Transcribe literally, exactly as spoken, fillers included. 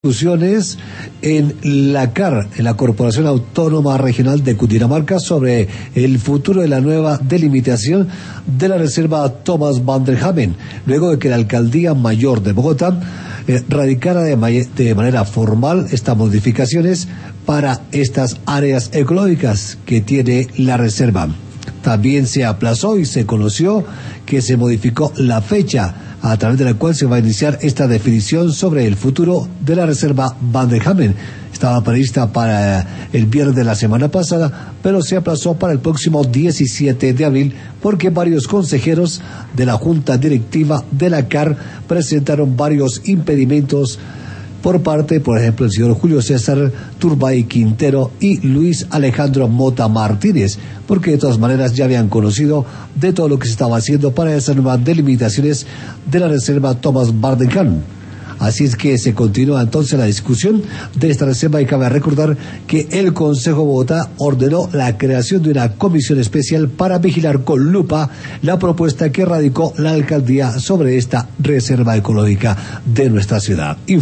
discusiones en la C A R, en la Corporación Autónoma Regional de Cundinamarca, sobre el futuro de la nueva delimitación de la reserva Thomas van der Hamen, luego de que la Alcaldía Mayor de Bogotá eh, radicara de, ma de manera formal estas modificaciones para estas áreas ecológicas que tiene la reserva. También se aplazó y se conoció que se modificó la fecha a través de la cual se va a iniciar esta definición sobre el futuro de la reserva Van der Hamen. Estaba prevista para el viernes de la semana pasada, pero se aplazó para el próximo diecisiete de abril porque varios consejeros de la Junta Directiva de la C A R presentaron varios impedimentos por parte, por ejemplo, el señor Julio César Turbay Quintero y Luis Alejandro Mota Martínez, porque de todas maneras ya habían conocido de todo lo que se estaba haciendo para esas nuevas delimitaciones de la reserva Thomas van der Hamen. Así es que se continúa entonces la discusión de esta reserva y cabe recordar que el Consejo de Bogotá ordenó la creación de una comisión especial para vigilar con lupa la propuesta que radicó la alcaldía sobre esta reserva ecológica de nuestra ciudad.